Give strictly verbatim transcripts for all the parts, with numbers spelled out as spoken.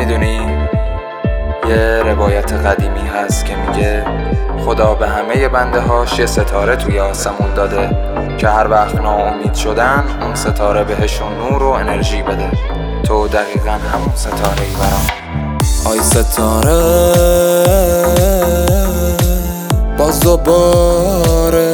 میدونی یه روایت قدیمی هست که میگه خدا به همه بنده هاش یه ستاره توی آسمون داده که هر وقت ناامید شدن اون ستاره بهشون نور و انرژی بده. تو دقیقا همون ستاره ای برام. آی ستاره باز دوباره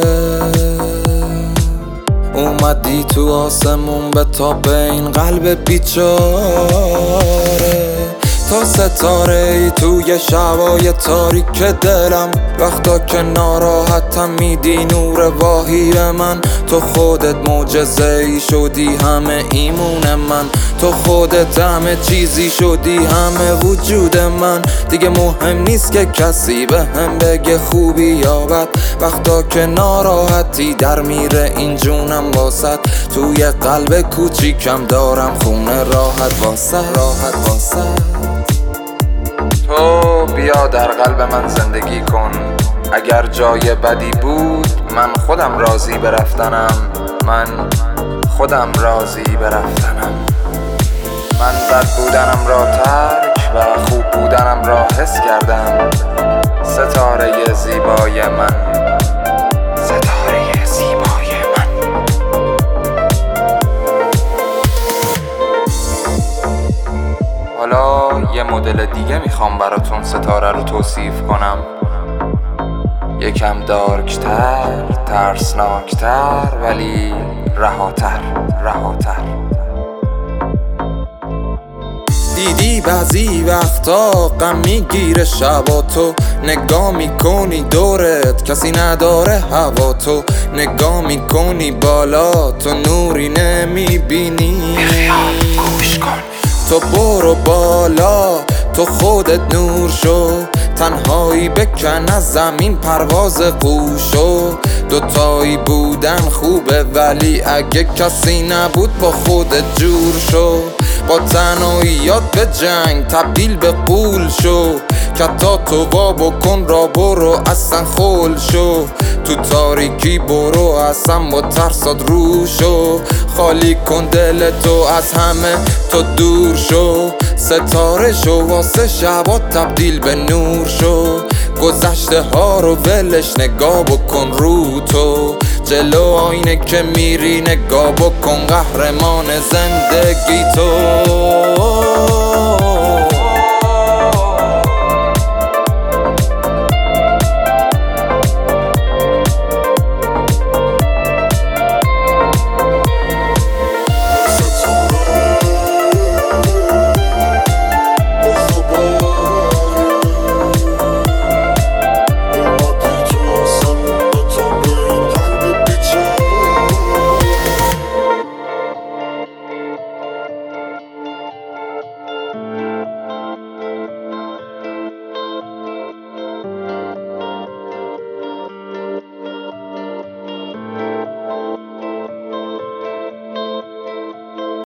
اومدی تو آسمون به تاب این قلب بیچاره. تا ستاره ای توی شبای تاریک دلم، وقتا که ناراحتم میدی نور واهی من. تو خودت معجزه ای شدی همه ایمون من، تو خودت همه چیزی شدی همه وجود من. دیگه مهم نیست که کسی به هم بگه خوبی یا بد، وقتا که ناراحتی در میره این جونم واسد. توی قلب کوچیکم دارم خونه راحت واسه راحت واسه. تو بیا در قلب من زندگی کن، اگر جای بدی بود من خودم راضی برفتنم. من خودم راضی برفتنم. من بد بودنم را ترک و خوب بودنم را حس کردم. ستاره زیبای من، ستاره زیبای من. حالا یه مدل دیگه میخوام براتون ستاره رو توصیف کنم، یکم دارکتر، ترسناکتر، ولی رهاتر رهاتر. دیدی بعضی وقتا غم میگیره شبا، تو نگاه میکنی دورت کسی نداره هوا، تو نگاه میکنی بالا تو نوری نمیبینی. گوش کن. تو برو بالا تو خودت نور شو، تنهایی بکن از زمین پرواز قوشو. دوتایی بودن خوبه ولی اگه کسی نبود با خودت جور شو. با تنهاییات به جنگ تبدیل به قول شو، کتاتو وا بکن را برو اصلا خول شو. تو تاریکی برو اصلا با ترسات رو شو، خالی کن دل تو از همه تو دور شو. ستاره شو واسه شبا تبدیل به نور شو، گذشته ها رو ولش نگاه بکن رو تو. جلو آینه که میری نگاه بکن قهرمان زندگی تو.